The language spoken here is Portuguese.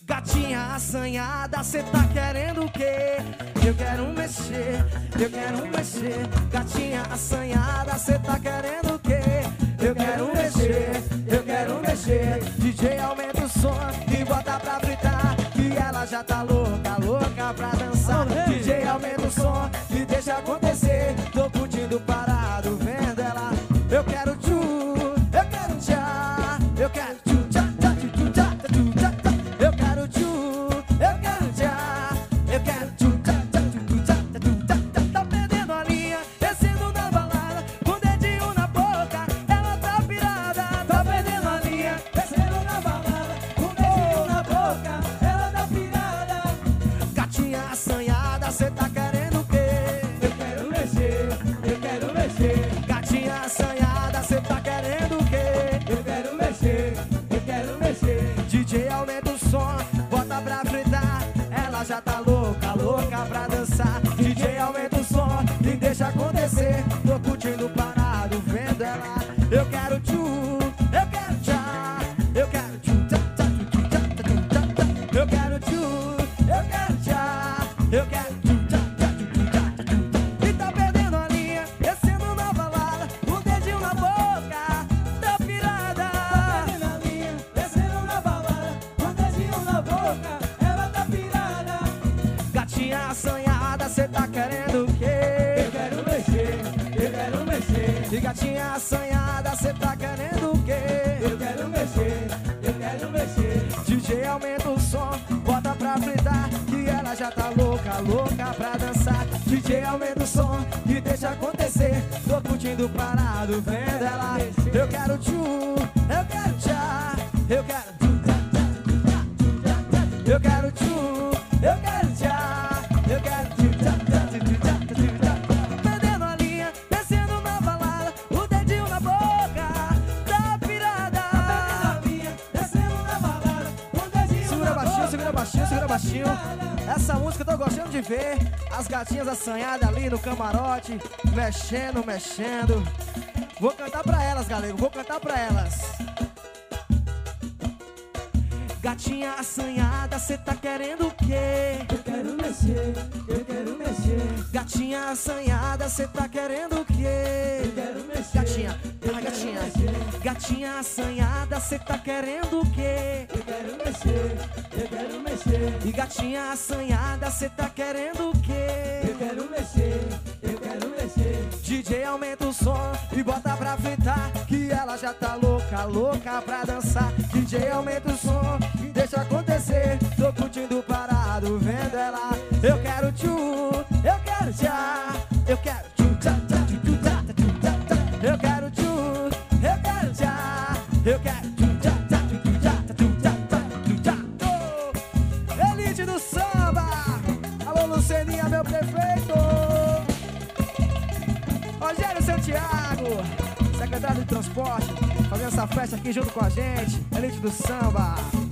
Gatinha assanhada, cê tá querendo o quê? Eu quero mexer, eu quero mexer. Gatinha assanhada, cê tá querendo o quê? Eu quero mexer, eu quero mexer. DJ aumenta o som e bota pra fritar, que ela já tá louca, louca pra dançar. DJ aumenta o som e deixa acontecer. Tô curtindo parado, vendo ela. Eu quero tchu, eu quero tchá, eu quero tchu, tchá, tchá, tchu, tchá, tchu, tchá, tchá. Eu quero tchu, eu quero tchá, eu quero tchu, tchá, tchá, tchu, tchá, tchu, tchá, tchá. Tá perdendo a linha, descendo na balada, com o dedinho na boca, ela tá pirada. Tá perdendo a linha, descendo na balada, com o dedinho na boca, ela tá pirada. Gatinha assanhada, cê tá querendo o quê? Eu quero mexer, eu quero mexer. Gatinha assanhada, cê tá querendo o quê? Eu quero mexer, eu quero mexer. DJ aumenta o som, bota pra fritar, ela já tá louca, louca pra dançar. DJ aumenta o som e deixa acontecer. Tô curtindo parado, vendo ela. Eu quero tchu, eu quero tchá, eu quero tchu, tchá, tchá, tchu, tchá, tchu, tchá, tchá. Eu quero tchu, eu quero tchá, eu quero tchu, tchá, tchá, tchu, tchá, tchu, tchá. E tá perdendo a linha, descendo na balada, o dedinho na boca, tá pirada. Tá perdendo a linha, descendo na balada, o dedinho na boca, ela tá pirada. Gatinha assanhada, cê tá querendo o quê? Eu quero mexer, eu quero mexer. E gatinha assanhada, cê tá querendo o quê? Eu quero mexer, eu quero mexer. DJ aumenta o som, bota pra fritar, que ela já tá louca, louca pra dançar. DJ aumenta o som e deixa acontecer. Tô curtindo parado, vendo ela. Eu quero tchu, eu quero tchá, eu quero tchu, tchá, tchá, tchu, tchá, tchu, tchá, tchá. Eu quero tchu, eu quero tchá, eu quero tchu, tchá, tchá, tchu, tchá, tchu, tchá. Perdendo a linha, descendo na balada, o dedinho na boca, tá pirada. Perdendo a linha, descendo na balada, o dedinho segura na baixinho, boca, segura baixinho, segura baixinho. Essa música eu tô gostando de ver as gatinhas assanhadas ali no camarote, mexendo, mexendo. Vou cantar pra elas, galera, vou cantar pra elas. Gatinha assanhada, cê tá querendo o quê? Eu quero mexer, eu quero mexer. Gatinha assanhada, cê tá querendo o quê? Eu quero mexer. Gatinha, ai gatinha. Gatinha assanhada, cê tá querendo o quê? Eu quero mexer, eu quero mexer. E gatinha assanhada, cê tá querendo o quê? Eu quero mexer, eu quero mexer. DJ aumenta o som e bota pra fritar, que ela já tá louca, louca pra dançar. DJ aumenta o som e deixa acontecer. Tô curtindo parado, vendo ela. Eu quero tchu, eu quero tchá, eu quero tchu, tchá, tchá, tchu, tchá, tchu, tchá, tchá. Eu quero tchu, eu quero tchá, eu quero tchu, tchá, tchá, tchu, tchá, tchu, tchá, tchu, tchá. Oh, elite do samba. Alô Luceninha, meu prefeito. Rogério Santiago, secretário de transporte, fazendo essa festa aqui junto com a gente. Elite do samba.